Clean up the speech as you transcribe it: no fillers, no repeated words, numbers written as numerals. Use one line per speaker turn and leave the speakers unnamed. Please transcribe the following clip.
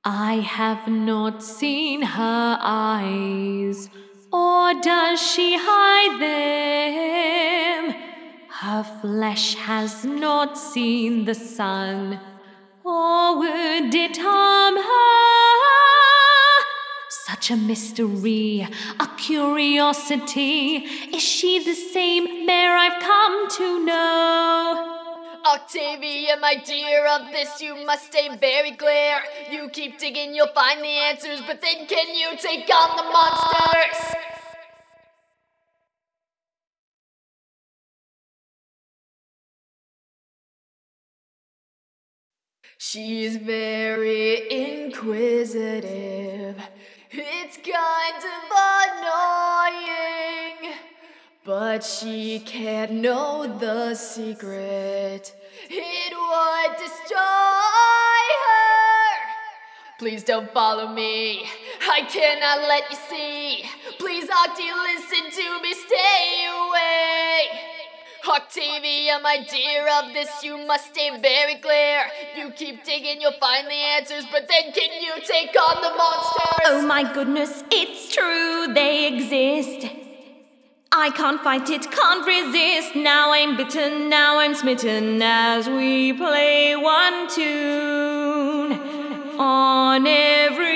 I have not seen her eyes, or does she hide them? Her flesh has not seen the sun, or would it harm her? Such a mystery, a curiosity. Is she the same mare I've come to know?
Octavia, my dear, of this you must stay very clear. You keep digging, you'll find the answers, but then can you take on the monsters? She's very inquisitive. It's kind of annoying. But she can't know the secret. It would destroy her. Please don't follow me. I cannot let you see. Please, Octi, listen to me. Stay away. Octavia, my dear, of this you must stay very clear. You keep digging, you'll find the answers, but then can you take on the monsters?
Oh my goodness, it's true, they exist. I can't fight it, can't resist. Now I'm bitten, now I'm smitten as we play one tune on every